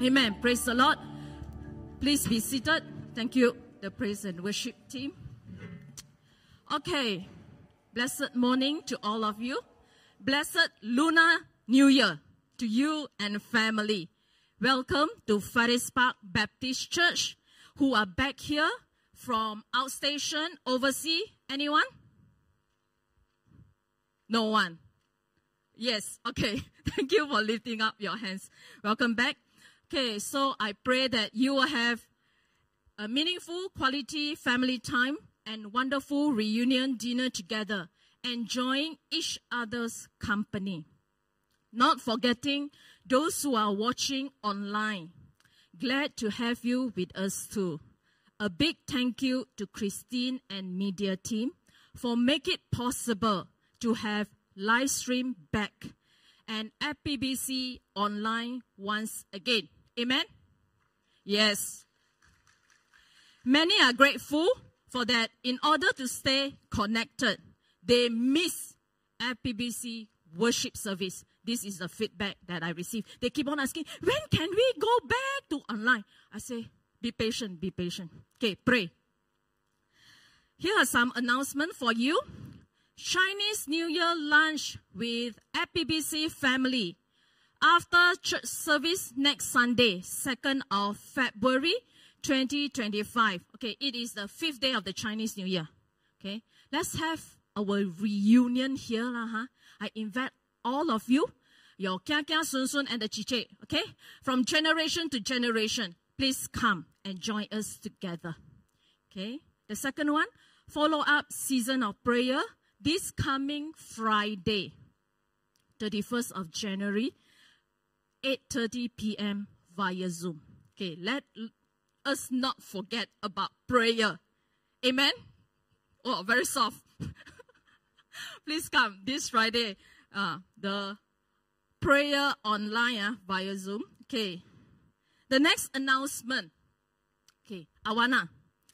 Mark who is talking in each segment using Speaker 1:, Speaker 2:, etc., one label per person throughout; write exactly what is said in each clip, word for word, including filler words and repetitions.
Speaker 1: Amen. Praise the Lord. Please be seated. Thank you, the praise and worship team. Okay. Blessed morning to all of you. Blessed Lunar New Year to you and family. Welcome to Faris Park Baptist Church, who are back here from outstation, overseas. Anyone? No one. Yes, okay. Thank you for lifting up your hands. Welcome back. Okay, so I pray that you will have a meaningful, quality family time and wonderful reunion dinner together, enjoying each other's company. Not forgetting those who are watching online. Glad to have you with us too. A big thank you to Christine and media team for making it possible to have live stream back and F P B C online once again. Amen? Yes. Many are grateful for that. In order to stay connected, they miss F P B C worship service. This is the feedback that I received. They keep on asking, when can we go back to online? I say, be patient, be patient. Okay, pray. Here are some announcements for you. Chinese New Year lunch with F P B C family after church service next Sunday, second of February twenty twenty-five. Okay, it is the fifth day of the Chinese New Year. Okay, let's have our reunion here. Uh, huh? I invite all of you, your kia kia sun sun and the chiche, okay? From generation to generation, please come and join us together. Okay, the second one, follow-up season of prayer this coming Friday, thirty-first of January, eight thirty p m via Zoom. Okay, let us not forget about prayer. Amen? Oh, very soft. Please come this Friday, uh, the prayer online uh, via Zoom. Okay, the next announcement. Okay, Awana.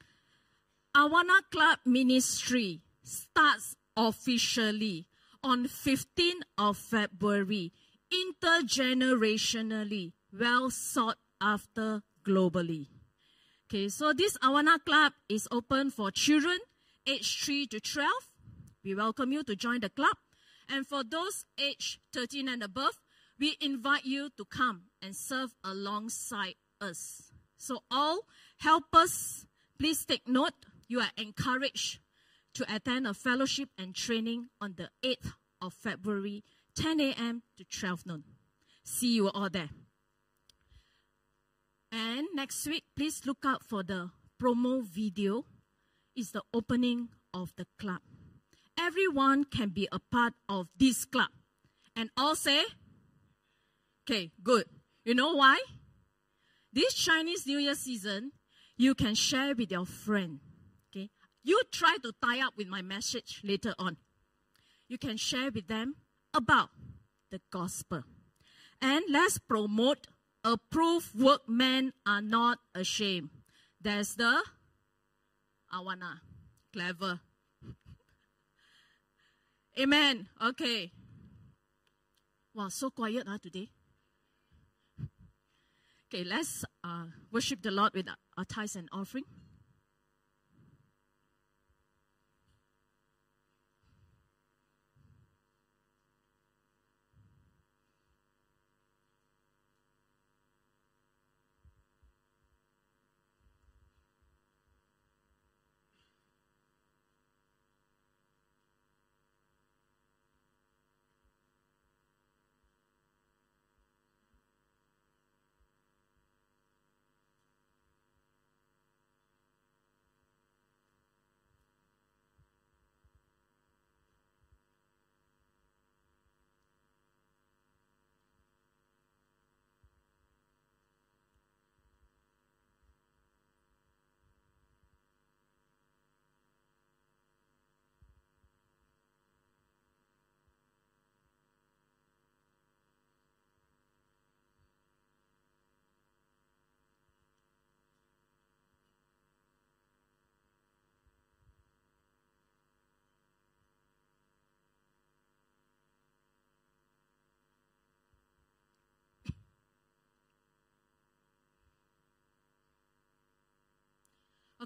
Speaker 1: Awana Club Ministry starts officially on fifteenth of February, intergenerationally, well sought after globally. Okay, so this Awana Club is open for children aged three to twelve. We welcome you to join the club. And for those aged thirteen and above, we invite you to come and serve alongside us. So all helpers, please take note, you are encouraged to attend a fellowship and training on the eighth of February, ten a m to twelve noon. See you all there. And next week, please look out for the promo video. It's the opening of the club. Everyone can be a part of this club. And all say, okay, good. You know why? This Chinese New Year season, you can share with your friend. Okay, you try to tie up with my message later on. You can share with them about the gospel. And let's promote approved workmen are not ashamed. That's the Awana. Clever. Amen. Okay. Wow, so quiet huh, today. Okay, let's uh, worship the Lord with our tithes and offering.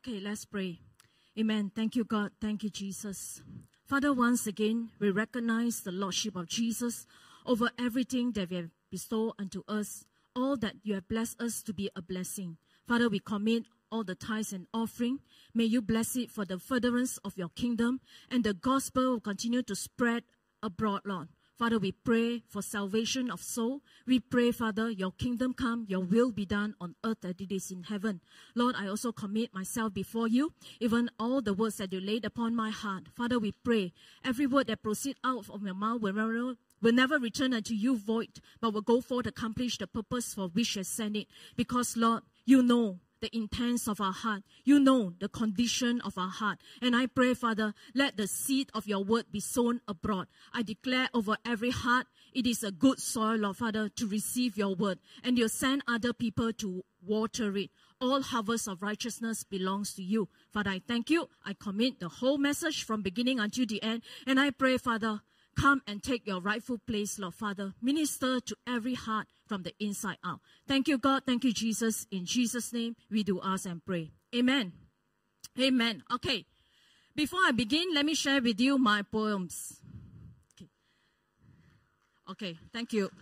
Speaker 1: Okay, let's pray. Amen. Thank you, God. Thank you, Jesus. Father, once again, we recognize the Lordship of Jesus over everything that we have bestowed unto us, all that you have blessed us to be a blessing. Father, we commit all the tithes and offering. May you bless it for the furtherance of your kingdom, and the gospel will continue to spread abroad, Lord. Father, we pray for salvation of soul. We pray, Father, your kingdom come, your will be done on earth as it is in heaven. Lord, I also commit myself before you, even all the words that you laid upon my heart. Father, we pray every word that proceeds out of your mouth will never, will never return unto you void, but will go forth to accomplish the purpose for which you have sent it. Because, Lord, you know the intents of our heart. You know the condition of our heart. And I pray, Father, let the seed of your word be sown abroad. I declare over every heart, it is a good soil, Lord Father, to receive your word. And you send other people to water it. All harvest of righteousness belongs to you. Father, I thank you. I commit the whole message from beginning until the end. And I pray, Father, come and take your rightful place, Lord Father. Minister to every heart from the inside out. Thank you, God. Thank you, Jesus. In Jesus' name, we do ask and pray. Amen. Amen. Okay. Before I begin, let me share with you my poems. Okay. Okay. Thank you.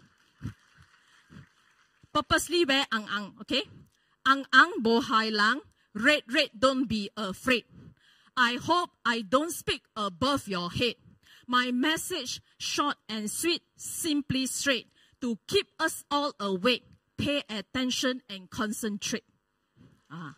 Speaker 1: Purposely wear ang-ang. Okay. Ang-ang bohai lang. Red, red, don't be afraid. I hope I don't speak above your head. My message, short and sweet, simply straight, to keep us all awake, pay attention and concentrate. Ah.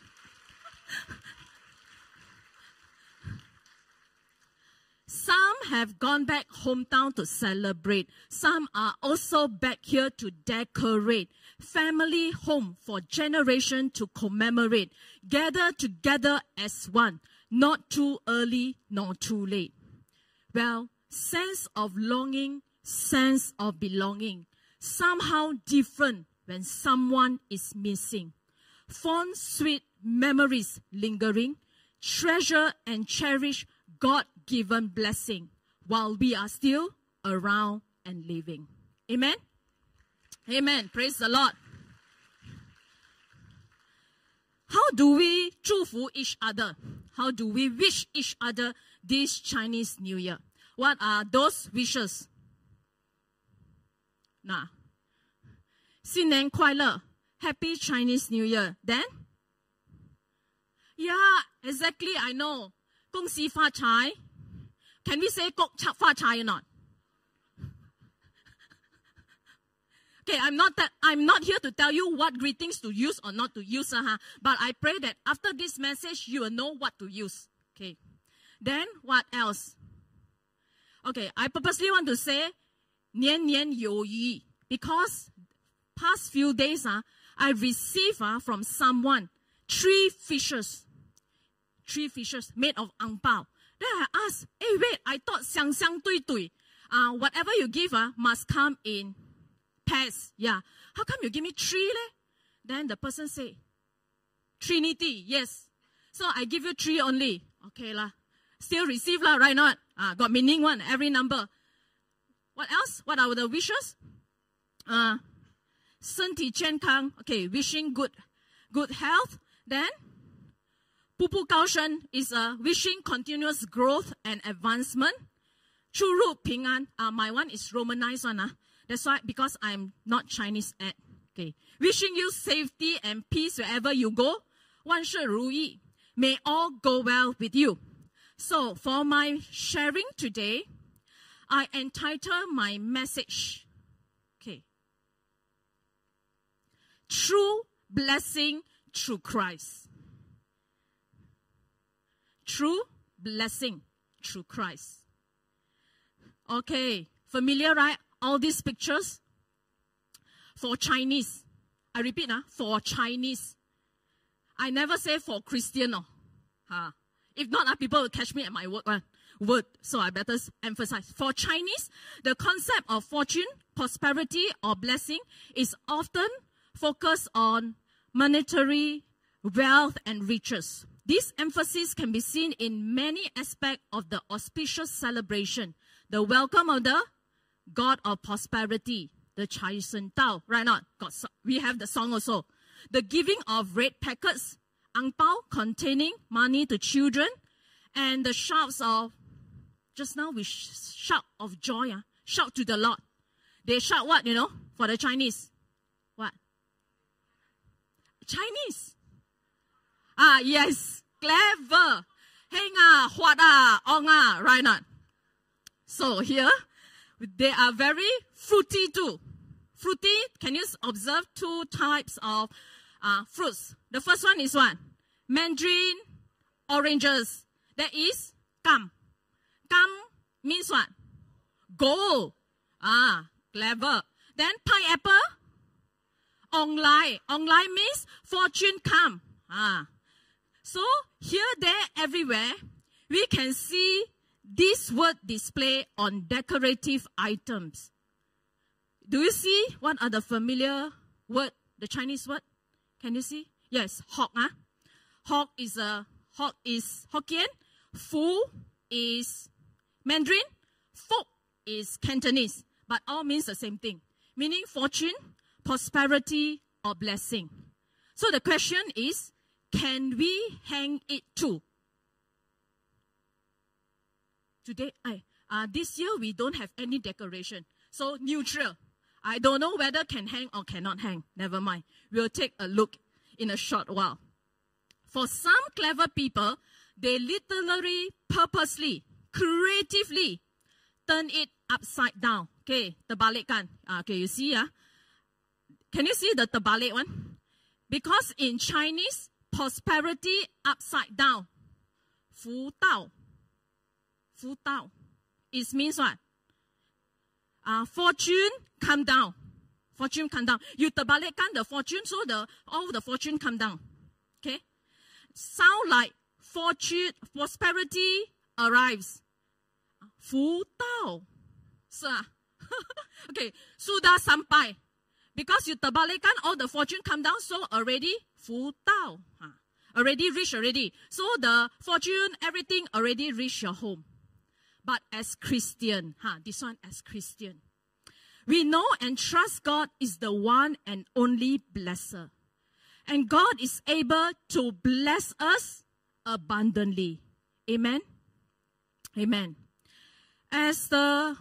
Speaker 1: Some have gone back hometown to celebrate. Some are also back here to decorate. Family home for generation to commemorate. Gather together as one, not too early nor too late. Well, sense of longing, sense of belonging. Somehow different when someone is missing. Fond, sweet memories lingering. Treasure and cherish God-given blessing while we are still around and living. Amen? Amen. Praise the Lord. How do we 祝福 each other? How do we wish each other this Chinese New Year? What are those wishes? Nah. 新年快乐 Happy Chinese New Year. Then? Yeah, exactly, I know. 恭喜發財. Can we say 恭喜發財or not? Okay, I'm not that I'm not here to tell you what greetings to use or not to use, uh, but I pray that after this message you will know what to use. Okay. Then what else? Okay, I purposely want to say 年年有餘 because past few days uh, I received uh, from someone three fishes. Three fishes made of ang pao. Then I asked, hey wait, I thought 相相對對. Uh, whatever you give uh, must come in pairs. Yeah. How come you give me three leh? Then the person said, Trinity, yes. So I give you three only. Okay lah. Still receive lah, right not? Uh, got meaning one, every number. What else? What are the wishes? Uh, 身體健康. Okay, wishing good, good health. Then, 步步高升 is uh, wishing continuous growth and advancement. 出入平安. Uh, my one is Romanized one. Uh. That's why, because I'm not Chinese at. Okay. Wishing you safety and peace wherever you go. 万事如意. May all go well with you. So, for my sharing today, I entitle my message, okay, True Blessing Through Christ. True Blessing Through Christ. Okay, familiar, right? All these pictures? For Chinese. I repeat, uh, for Chinese. I never say for Christian. No. Huh. If not, uh, people will catch me at my word, uh, word. So I better emphasize. For Chinese, the concept of fortune, prosperity, or blessing is often focused on monetary wealth and riches. This emphasis can be seen in many aspects of the auspicious celebration. The welcome of the God of prosperity, the Chai Shen Dao, right not? God, we have the song also. The giving of red packets, ang pao containing money to children, and the shouts of, just now we sh shout of joy, uh, shout to the Lord. They shout what, you know, for the Chinese? What? Chinese. Ah, yes, clever. Heng ah, huat ah, ong ah, right not? So here, they are very fruity too. Fruity, can you observe two types of uh, fruits? The first one is what? Mandarin, oranges. That is gum. Gum means what? Gold. Ah, clever. Then pineapple, ong lai. Ong lai means fortune come. Ah. So here, there, everywhere, we can see this word display on decorative items. Do you see what are the familiar word, the Chinese word? Can you see? Yes, hok. Huh? Hok is a hok is Hokkien. Fu is Mandarin. Fok is Cantonese. But all means the same thing, meaning fortune, prosperity, or blessing. So the question is, can we hang it too? Today, I, uh, this year we don't have any decoration. So neutral. I don't know whether can hang or cannot hang. Never mind. We'll take a look in a short while. For some clever people, they literally, purposely, creatively turn it upside down. Okay, terbalik kan. Okay, you see, ah? Can you see the terbalik one? Because in Chinese, prosperity upside down. Fu dao. Fu dao. It means what? Uh, fortune come down. Fortune come down. You terbalikkan the fortune, so the all the fortune come down. Okay? Sound like fortune, prosperity arrives. Fu dao. Sir. Okay. Sudah sampai. Because you terbalikkan, all the fortune come down, so already fu dao. Already reached already. So the fortune, everything already reached your home. But as Christian, huh, this one as Christian, we know and trust God is the one and only blesser. And God is able to bless us abundantly. Amen? Amen. As the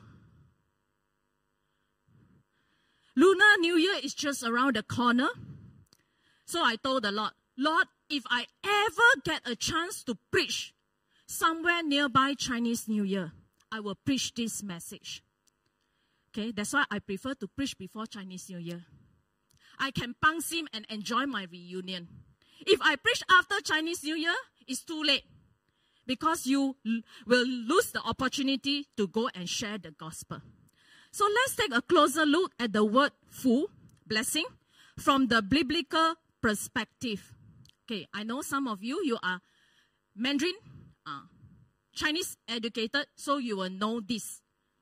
Speaker 1: Lunar New Year is just around the corner, so I told the Lord, Lord, if I ever get a chance to preach somewhere nearby Chinese New Year, I will preach this message. Okay, that's why I prefer to preach before Chinese New Year. I can pang sim and enjoy my reunion. If I preach after Chinese New Year, it's too late. Because you will lose the opportunity to go and share the gospel. So let's take a closer look at the word fu, blessing, from the biblical perspective. Okay, I know some of you, you are Mandarin, uh, Chinese educated, so you will know this.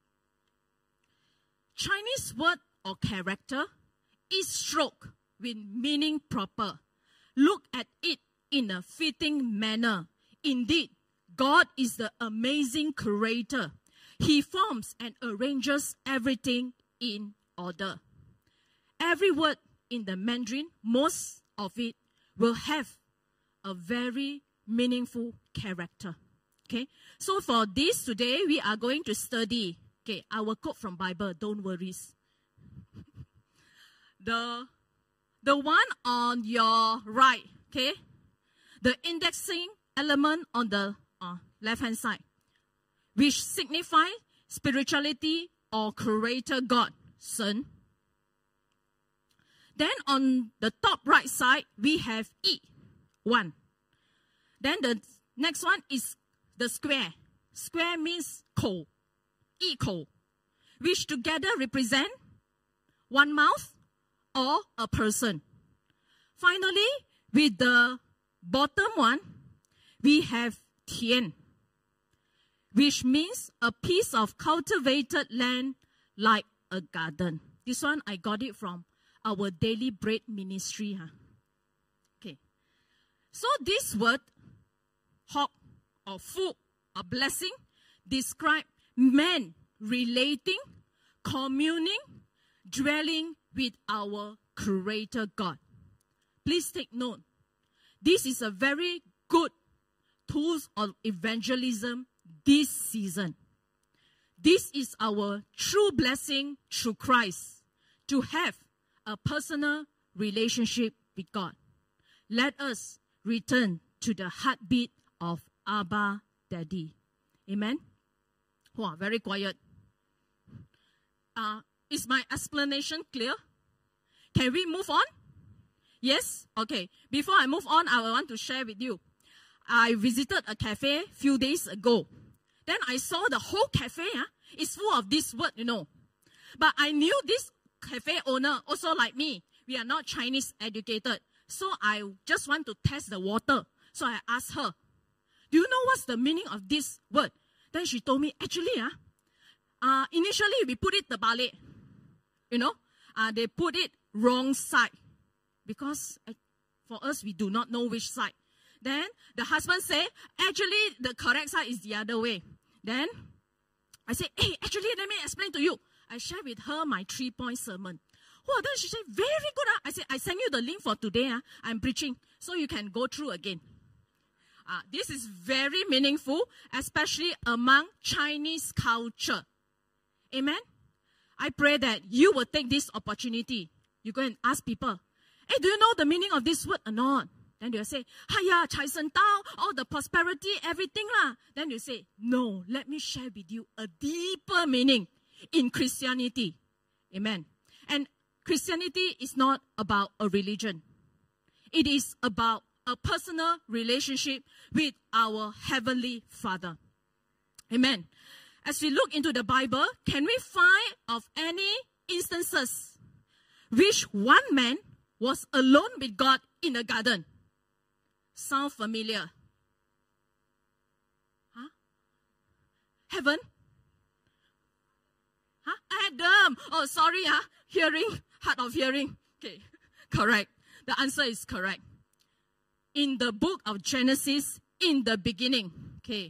Speaker 1: Chinese word or character is stroke with meaning proper. Look at it in a fitting manner. Indeed, God is the amazing creator. He forms and arranges everything in order. Every word in the Mandarin, most of it will have a very meaningful character. Okay, so for this today, we are going to study. Okay, I will quote from Bible, don't worry. The, the one on your right, okay, the indexing element on the uh, left-hand side, which signify spirituality or creator God, Son. Then on the top right side, we have E, one. Then the next one is the square. Square means ko, equal, which together represent one mouth or a person. Finally, with the bottom one, we have tian, which means a piece of cultivated land like a garden. This one, I got it from our Daily Bread ministry. Huh? Okay. So this word, hok or fu, or blessing, describe man relating, communing, dwelling with our Creator God. Please take note. this is a very good tool of evangelism this season. This is our true blessing through Christ, to have a personal relationship with God. Let us return to the heartbeat of Abba Daddy. Amen? Wow, very quiet. Uh, is my explanation clear? Can we move on? Yes? Okay. Before I move on, I want to share with you. I visited a cafe a few days ago. Then I saw the whole cafe uh, is full of this word, you know. But I knew this cafe owner, also like me, we are not Chinese educated. So I just want to test the water. So I asked her, do you know what's the meaning of this word? Then she told me, actually, uh, uh, initially we put it the ballet. You know, uh, they put it wrong side. Because uh, for us, we do not know which side. Then the husband said, actually, the correct side is the other way. Then I said, hey, actually, let me explain to you. I shared with her my three-point sermon. Oh, then she said, very good. Uh. I said, I send you the link for today. Uh. I'm preaching, so you can go through again. Uh, this is very meaningful, especially among Chinese culture. Amen? I pray that you will take this opportunity. You go and ask people, hey, do you know the meaning of this word or not? Then they'll say, hiya, Chai Sen Tao, all the prosperity, everything lah. Then you say, no, let me share with you a deeper meaning in Christianity. Amen. And Christianity is not about a religion. It is about a personal relationship with our Heavenly Father. Amen. As we look into the Bible, can we find of any instances which one man was alone with God in a garden? Sound familiar? Huh? Heaven? Huh? Adam. Oh, sorry. Huh? Hearing. Hard of hearing. Okay. Correct. The answer is correct. In the book of Genesis, in the beginning. Okay.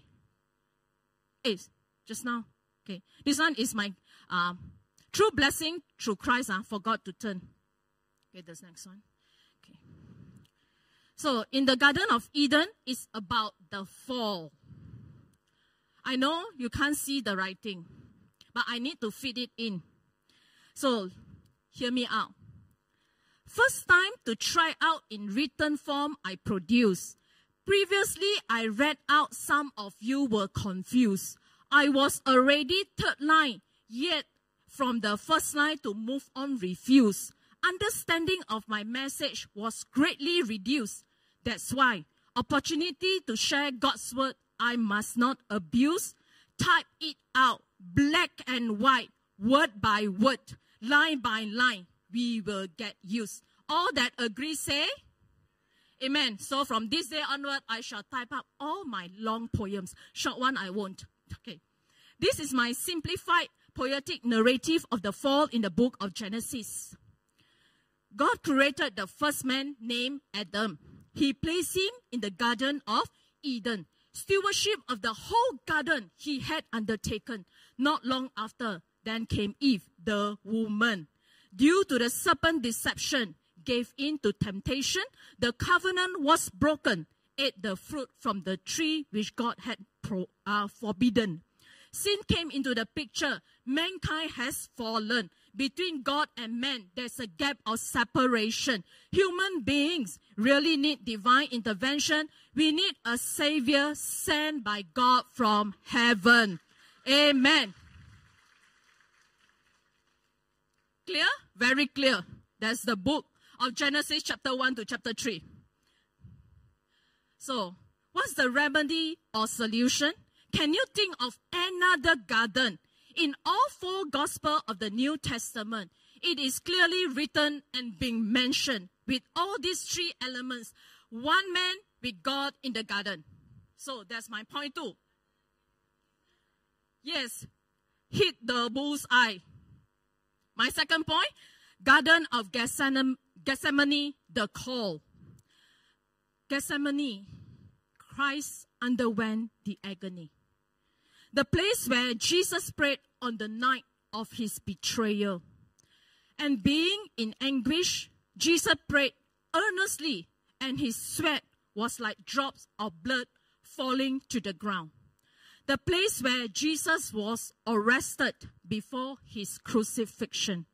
Speaker 1: Is just now. Okay. This one is my um, true blessing through Christ. I uh, forgot to turn. Okay, this next one. Okay. So, in the Garden of Eden, it's about the fall. I know you can't see the writing, but I need to fit it in. So, hear me out. First time to try out in written form, I produced. Previously, I read out, some of you were confused. I was already third line, yet from the first line to move on refused. Understanding of my message was greatly reduced. That's why opportunity to share God's word, I must not abuse. Type it out, black and white, word by word, line by line. We will get used. All that agree, say amen. So from this day onward, I shall type up all my long poems. Short one, I won't. Okay. This is my simplified poetic narrative of the fall in the book of Genesis. God created the first man named Adam. He placed him in the Garden of Eden. Stewardship of the whole garden he had undertaken. Not long after, then came Eve, the woman. Due to the serpent deception, gave in to temptation, the covenant was broken, ate the fruit from the tree which God had pro, uh, forbidden. Sin came into the picture. Mankind has fallen. Between God and man, there's a gap of separation. Human beings really need divine intervention. We need a savior sent by God from heaven. Amen. Clear? Very clear. That's the book of Genesis chapter one to chapter three. So, what's the remedy or solution? Can you think of another garden? In all four Gospels of the New Testament, it is clearly written and being mentioned with all these three elements. One man with God in the garden. So that's my point two. Yes, hit the bullseye. My second point, Garden of Gethsemane, Gethsemane, the call. Gethsemane, Christ underwent the agony. The place where Jesus prayed on the night of his betrayal. And being in anguish, Jesus prayed earnestly, and his sweat was like drops of blood falling to the ground. The place where Jesus was arrested before his crucifixion.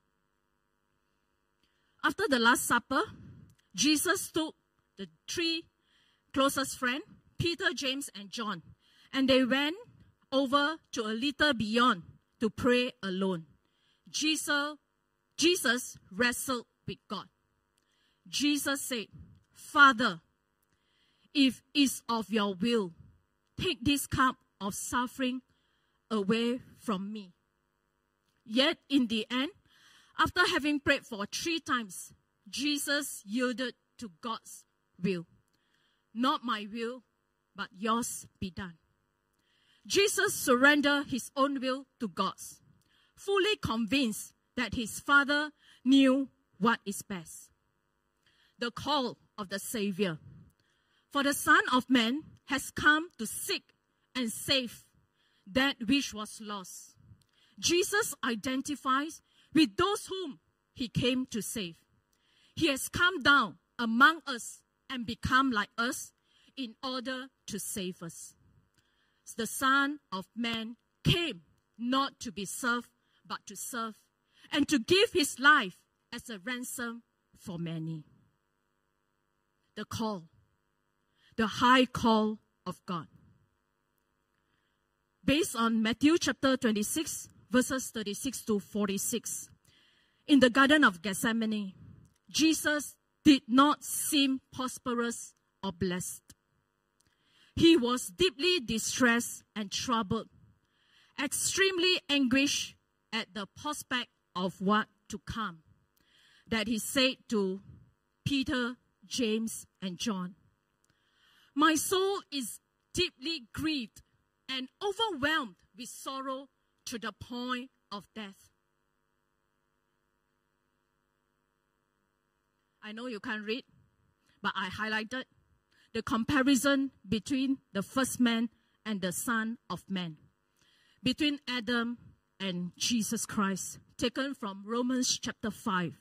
Speaker 1: After the Last Supper, Jesus took the three closest friends, Peter, James, and John, and they went over to a little beyond to pray alone. Jesus, Jesus wrestled with God. Jesus said, Father, if it's of your will, take this cup of suffering away from me. Yet in the end, after having prayed for three times, Jesus yielded to God's will. Not my will, but yours be done. Jesus surrendered his own will to God's, fully convinced that his Father knew what is best. The call of the Savior. For the Son of Man has come to seek and save that which was lost. Jesus identifies with those whom he came to save. He has come down among us and become like us in order to save us. The Son of Man came not to be served, but to serve, and to give his life as a ransom for many. The call, the high call of God. Based on Matthew chapter twenty-six, verses thirty-six to forty-six. In the Garden of Gethsemane, Jesus did not seem prosperous or blessed. He was deeply distressed and troubled, extremely anguished at the prospect of what to come, that he said to Peter, James, and John, my soul is deeply grieved and overwhelmed with sorrow to the point of death. I know you can't read, but I highlighted the comparison between the first man and the Son of Man, between Adam and Jesus Christ, taken from Romans chapter five.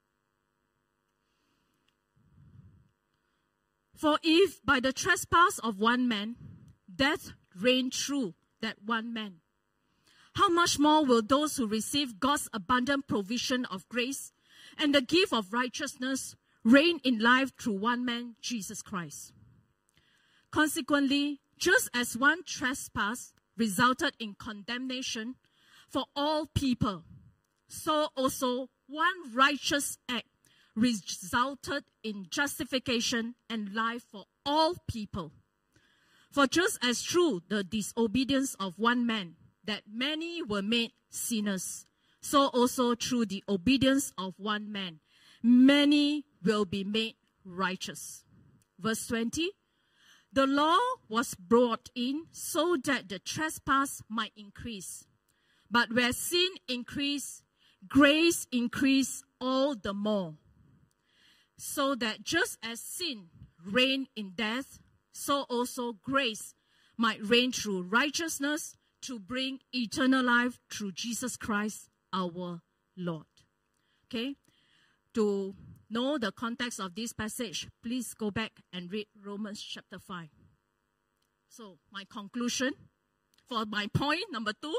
Speaker 1: For if by the trespass of one man, death reigned through that one man, how much more will those who receive God's abundant provision of grace and the gift of righteousness reign in life through one man, Jesus Christ? Consequently, just as one trespass resulted in condemnation for all people, so also one righteous act resulted in justification and life for all people. For just as through the disobedience of one man that many were made sinners, so also through the obedience of one man, many will be made righteous. Verse twenty, the law was brought in so that the trespass might increase. But where sin increased, grace increased all the more. So that just as sin reigned in death, so also grace might reign through righteousness to bring eternal life through Jesus Christ our Lord. Okay? To know the context of this passage, please go back and read Romans chapter five. So, my conclusion for my point number two,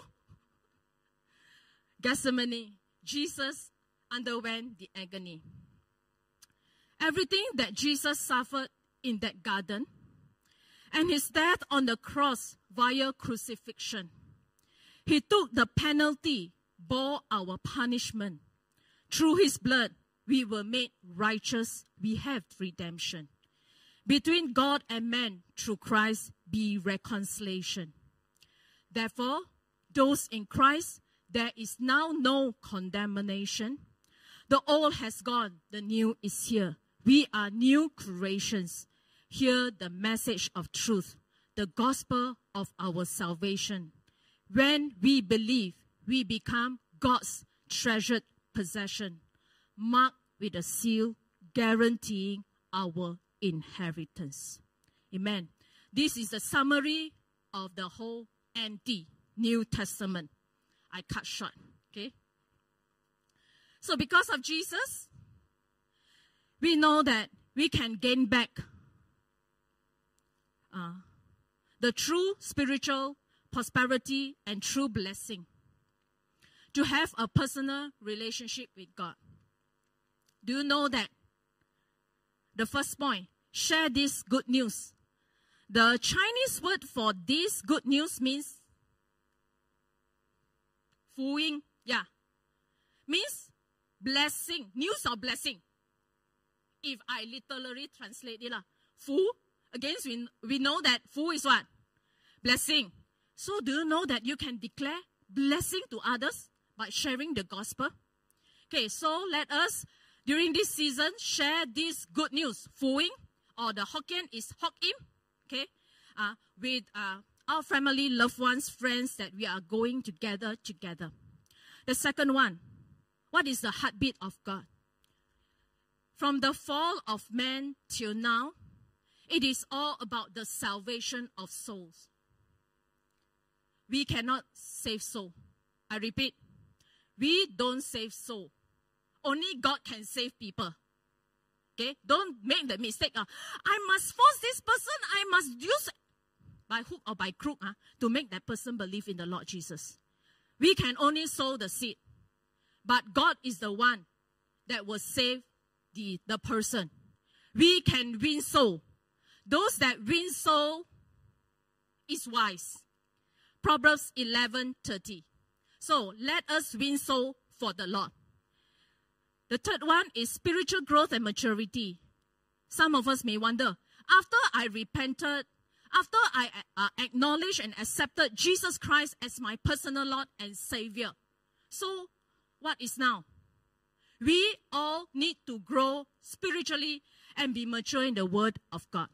Speaker 1: Gethsemane, Jesus underwent the agony. Everything that Jesus suffered in that garden and his death on the cross via crucifixion, he took the penalty, bore our punishment. Through his blood, we were made righteous. We have redemption. Between God and man, through Christ, be reconciliation. Therefore, those in Christ, there is now no condemnation. The old has gone, the new is here. We are new creations. Hear the message of truth, the gospel of our salvation. When we believe, we become God's treasured possession, marked with a seal guaranteeing our inheritance. Amen. This is the summary of the whole empty New Testament. I cut short, okay? So because of Jesus, we know that we can gain back uh, the true spiritual prosperity and true blessing. To have a personal relationship with God. Do you know that? The first point, share this good news. The Chinese word for this good news means Fuing, yeah. Means blessing, news of blessing. If I literally translate it, Fu, again, we, we know that Fu is what? Blessing. So do you know that you can declare blessing to others by sharing the gospel? Okay, so let us, during this season, share this good news. Fuing, or the Hokkien is Hok Im, okay, uh, with uh, our family, loved ones, friends that we are going together together. The second one, what is the heartbeat of God? From the fall of man till now, it is all about the salvation of souls. We cannot save soul. I repeat, we don't save soul. Only God can save people. Okay, don't make the mistake. Uh, I must force this person. I must use by hook or by crook uh, to make that person believe in the Lord Jesus. We can only sow the seed. But God is the one that will save the, the person. We can win soul. Those that win soul is wise. Proverbs eleven thirty. So let us win soul for the Lord. The third one is spiritual growth and maturity. Some of us may wonder, after I repented, after I uh, acknowledged and accepted Jesus Christ as my personal Lord and Savior, so what is now? We all need to grow spiritually and be mature in the Word of God.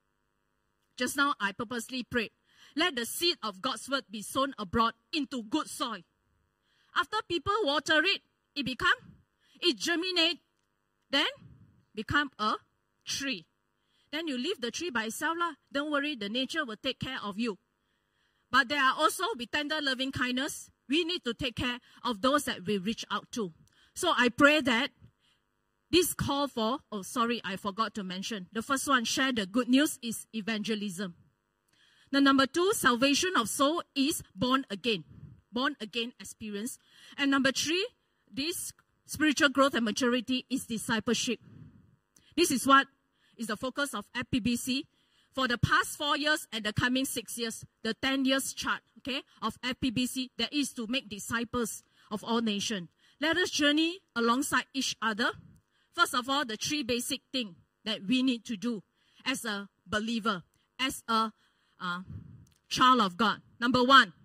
Speaker 1: Just now, I purposely prayed, let the seed of God's Word be sown abroad into good soil. After people water it, it become, it germinate, then become a tree. Then you leave the tree by itself lah. Don't worry, the nature will take care of you. But there are also, with tender loving kindness, we need to take care of those that we reach out to. So I pray that this call for, oh sorry, I forgot to mention. The first one, share the good news, is evangelism. The number two, salvation of soul, is born again. Born again experience. And number three, this spiritual growth and maturity is discipleship. This is what is the focus of F P B C for the past four years and the coming six years, the ten years chart, okay, of F P B C, that is to make disciples of all nations. Let us journey alongside each other. First of all, the three basic things that we need to do as a believer, as a uh, child of God. Number one,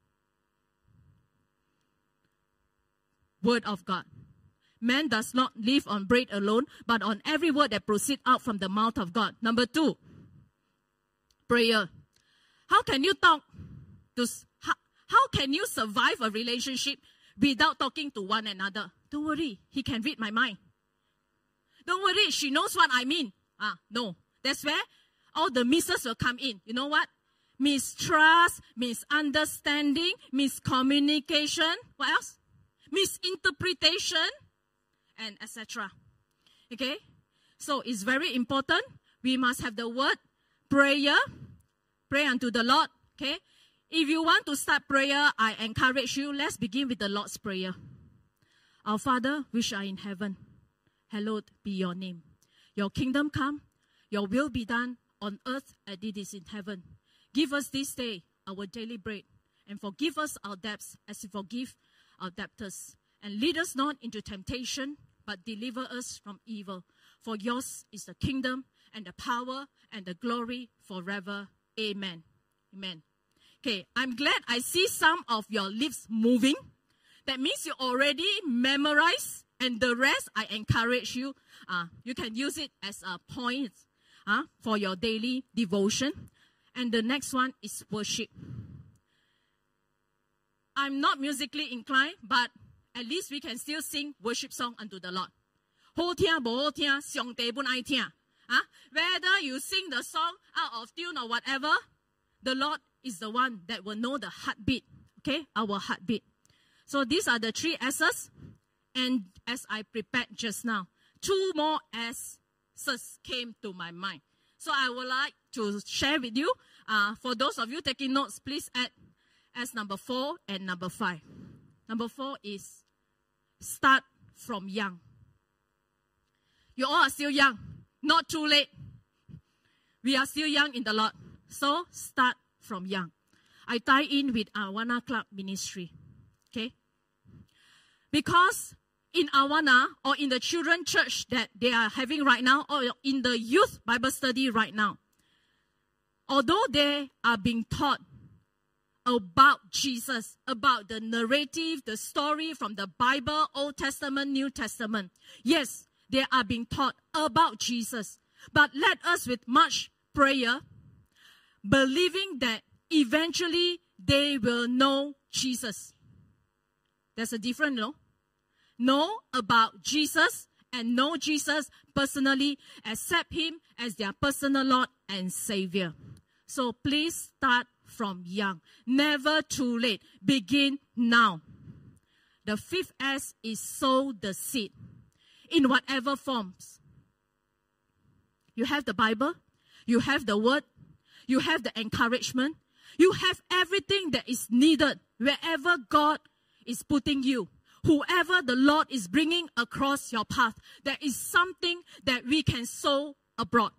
Speaker 1: Word of God. Man does not live on bread alone, but on every word that proceeds out from the mouth of God. Number two, prayer. How can you talk to, how, how can you survive a relationship without talking to one another? Don't worry, he can read my mind. Don't worry, she knows what I mean. Ah, no. That's where all the misses will come in. You know what? Mistrust, misunderstanding, miscommunication. What else? Misinterpretation, and et cetera. Okay? So it's very important. We must have the word, prayer, pray unto the Lord. Okay? If you want to start prayer, I encourage you, let's begin with the Lord's Prayer. Our Father, which art in heaven, hallowed be your name. Your kingdom come, your will be done on earth as it is in heaven. Give us this day our daily bread, and forgive us our debts as we forgive our debtors. And lead us not into temptation, but deliver us from evil. For yours is the kingdom, and the power, and the glory forever. Amen. Amen. Okay, I'm glad I see some of your lips moving. That means you already memorized, and the rest I encourage you. Uh, you can use it as a point uh, for your daily devotion. And the next one is worship. I'm not musically inclined, but at least we can still sing worship song unto the Lord. Ho tia bo ho tia, xiong te bun ai tia. Huh? Whether you sing the song out of tune or whatever, the Lord is the one that will know the heartbeat. Okay, our heartbeat. So these are the three S's. And as I prepared just now, two more S's came to my mind. So I would like to share with you. Uh, for those of you taking notes, please add as number four and number five. Number four is start from young. You all are still young. Not too late. We are still young in the Lord. So start from young. I tie in with Awana Club Ministry. Okay? Because in Awana or in the children church that they are having right now or in the youth Bible study right now, although they are being taught about Jesus, about the narrative, the story from the Bible, Old Testament, New Testament, yes, they are being taught about Jesus. But let us with much prayer, believing that eventually they will know Jesus. There's a difference, no? Know about Jesus and know Jesus personally, accept Him as their personal Lord and Savior. So please start from young. Never too late. Begin now. The fifth S is sow the seed in whatever forms. You have the Bible, you have the Word, you have the encouragement, you have everything that is needed wherever God is putting you. Whoever the Lord is bringing across your path, there is something that we can sow abroad.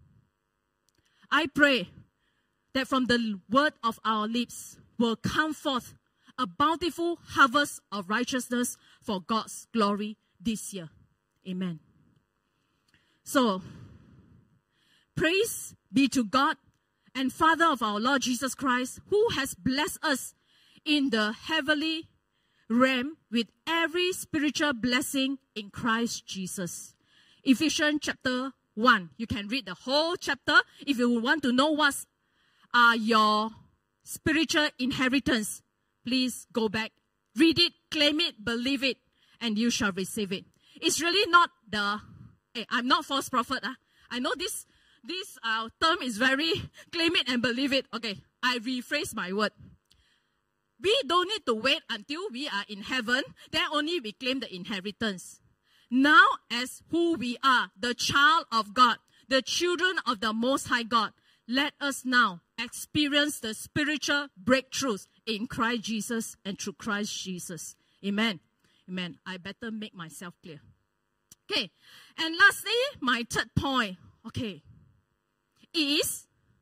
Speaker 1: I pray that from the word of our lips will come forth a bountiful harvest of righteousness for God's glory this year. Amen. So, praise be to God and Father of our Lord Jesus Christ, who has blessed us in the heavenly realm with every spiritual blessing in Christ Jesus. Ephesians chapter one. You can read the whole chapter if you want to know what are your spiritual inheritance. Please go back, read it, claim it, believe it, and you shall receive it. It's really not the, hey, I'm not false prophet. Huh? I know this, this uh, term is very claim it and believe it. Okay, I rephrase my word. We don't need to wait until we are in heaven. Then only we claim the inheritance. Now, as who we are, the child of God, the children of the Most High God, let us now experience the spiritual breakthroughs in Christ Jesus and through Christ Jesus. Amen. Amen. I better make myself clear. Okay. And lastly, my third point, okay, is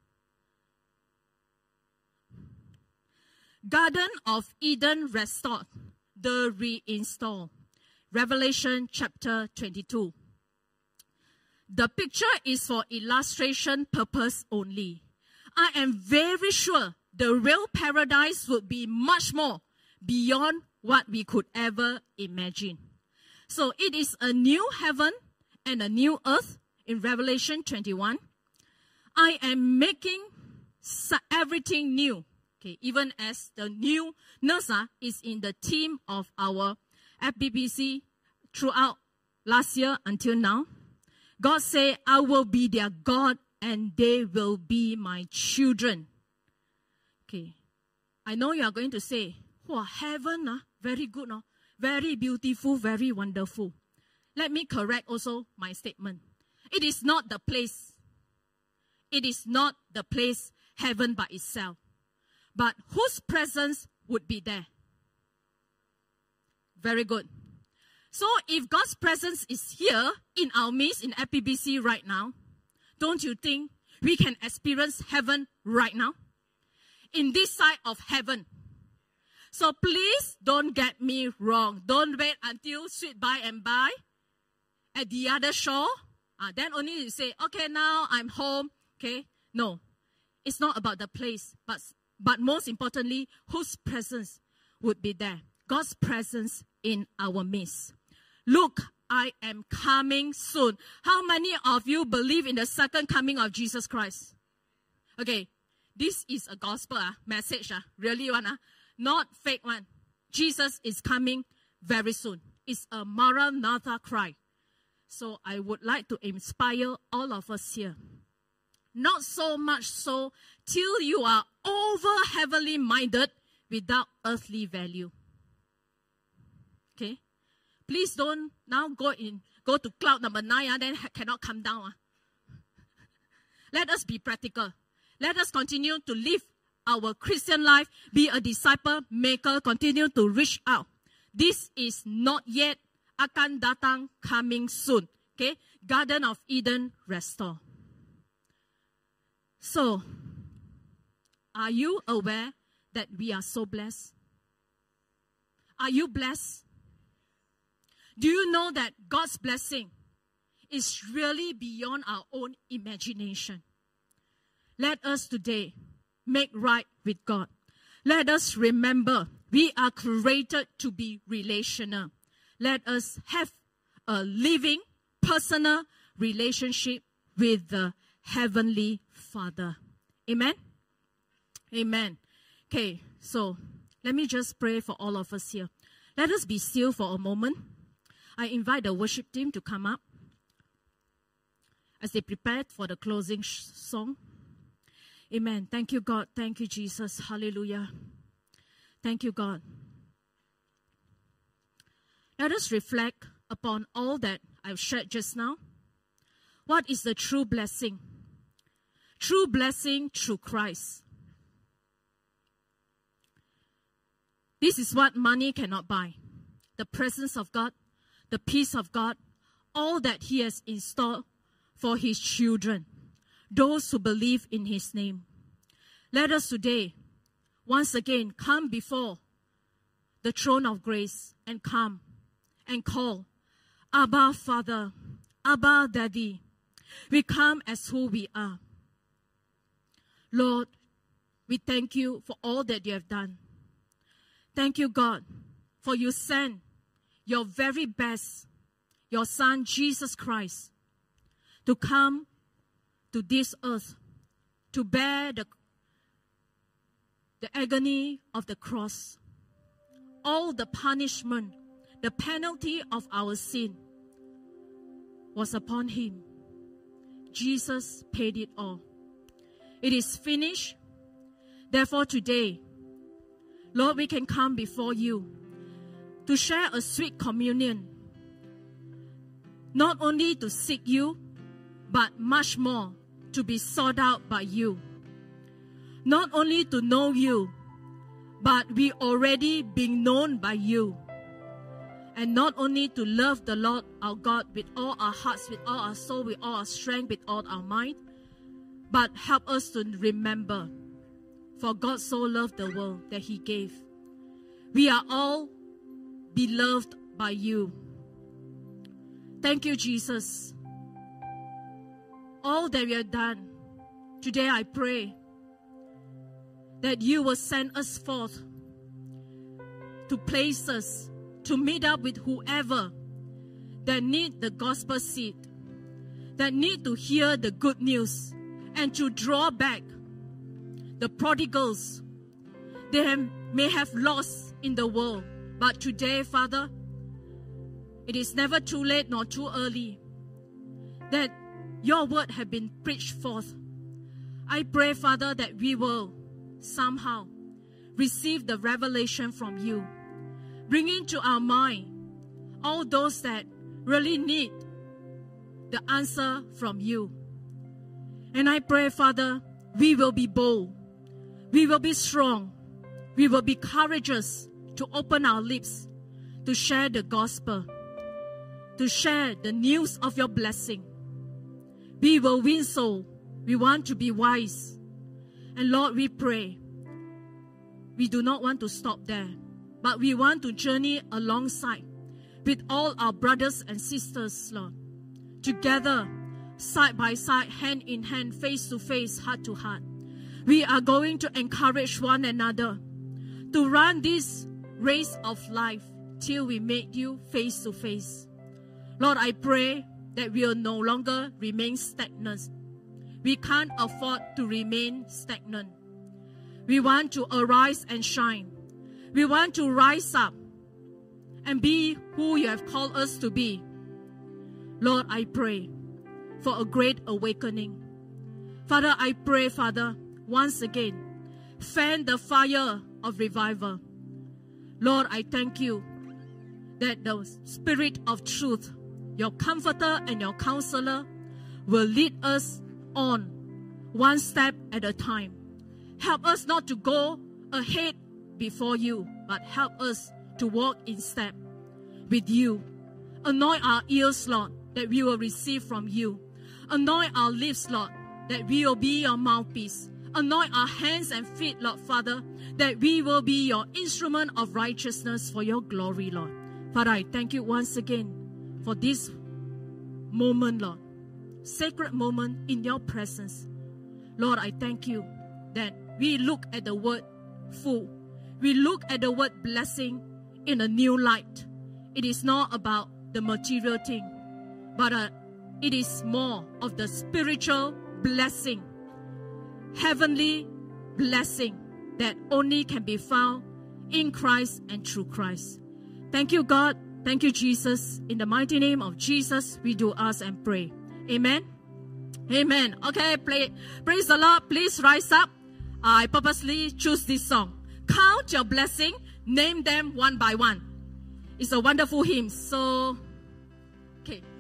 Speaker 1: Garden of Eden restored, the reinstall. Revelation chapter twenty-two. The picture is for illustration purpose only. I am very sure the real paradise would be much more beyond what we could ever imagine. So it is a new heaven and a new earth in Revelation twenty-one. I am making everything new. Okay, even as the new Nursa is in the theme of our F B B C throughout last year until now. God said, I will be their God and they will be my children. Okay, I know you are going to say, wow, heaven, uh, very good, no? Very beautiful, very wonderful. Let me correct also my statement. It is not the place. It is not the place, heaven by itself. But whose presence would be there? Very good. So if God's presence is here in our midst in F B B C right now, don't you think we can experience heaven right now? In this side of heaven. So please don't get me wrong. Don't wait until sweet by and by at the other shore. Uh, then only you say, okay, now I'm home. Okay. No, it's not about the place, but But most importantly, whose presence would be there? God's presence in our midst. Look, I am coming soon. How many of you believe in the second coming of Jesus Christ? Okay, this is a gospel uh, message, uh, really one, uh, not fake one. Jesus is coming very soon. It's a Maranatha cry. So I would like to inspire all of us here. Not so much so till you are over heavenly minded without earthly value. Okay? Please don't now go in, go to cloud number nine, and then cannot come down. Uh. Let us be practical. Let us continue to live our Christian life, be a disciple maker, continue to reach out. This is not yet akan datang, coming soon. Okay? Garden of Eden restore. So, are you aware that we are so blessed? Are you blessed? Do you know that God's blessing is really beyond our own imagination? Let us today make right with God. Let us remember we are created to be relational. Let us have a living, personal relationship with the Heavenly Father. Amen? Amen. Okay, so let me just pray for all of us here. Let us be still for a moment. I invite the worship team to come up as they prepare for the closing song. Amen. Thank you, God. Thank you, Jesus. Hallelujah. Thank you, God. Let us reflect upon all that I've shared just now. What is the true blessing? True blessing through Christ. This is what money cannot buy. The presence of God, the peace of God, all that He has in store for His children, those who believe in His name. Let us today, once again, come before the throne of grace and come and call, Abba, Father, Abba, Daddy. We come as who we are. Lord, we thank you for all that you have done. Thank you, God, for you sent your very best, your Son, Jesus Christ, to come to this earth, to bear the, the agony of the cross. All the punishment, the penalty of our sin was upon Him. Jesus paid it all. It is finished. Therefore today, Lord, we can come before you to share a sweet communion, not only to seek you, but much more to be sought out by you. Not only to know you, but we already being known by you. And not only to love the Lord our God with all our hearts, with all our soul, with all our strength, with all our mind, but help us to remember, for God so loved the world that He gave. We are all beloved by you. Thank you, Jesus. All that we have done, today I pray that you will send us forth to places, to meet up with whoever that need the gospel seed, that need to hear the good news, and to draw back the prodigals they have, may have lost in the world. But today, Father, it is never too late nor too early that your word have been preached forth. I pray, Father, that we will somehow receive the revelation from you, bringing to our mind all those that really need the answer from you. And I pray, Father, we will be bold, we will be strong, we will be courageous to open our lips to share the gospel, to share the news of your blessing. We will win soul. We want to be wise. And Lord, we pray, we do not want to stop there, but we want to journey alongside with all our brothers and sisters, Lord, together, side by side, hand in hand, face to face, heart to heart. We are going to encourage one another to run this race of life till we meet you face to face. Lord, I pray that we will no longer remain stagnant. We can't afford to remain stagnant. We want to arise and shine. We want to rise up and be who you have called us to be. Lord, I pray for a great awakening. Father, I pray, Father, once again, fan the fire of revival. Lord, I thank you that the Spirit of truth, your comforter and your counselor, will lead us on one step at a time. Help us not to go ahead before you, but help us to walk in step with you. Anoint our ears, Lord, that we will receive from you. Anoint our lips, Lord, that we will be your mouthpiece. Anoint our hands and feet, Lord Father, that we will be your instrument of righteousness for your glory, Lord. Father, I thank you once again for this moment, Lord, sacred moment in your presence. Lord, I thank you that we look at the word full. We look at the word blessing in a new light. It is not about the material thing, but uh, it is more of the spiritual blessing, heavenly blessing that only can be found in Christ and through Christ. Thank you, God. Thank you, Jesus. In the mighty name of Jesus, we do ask and pray. Amen. Amen. Okay, play, praise the Lord. Please rise up. I purposely choose this song. Count your blessing. Name them one by one. It's a wonderful hymn. So, okay.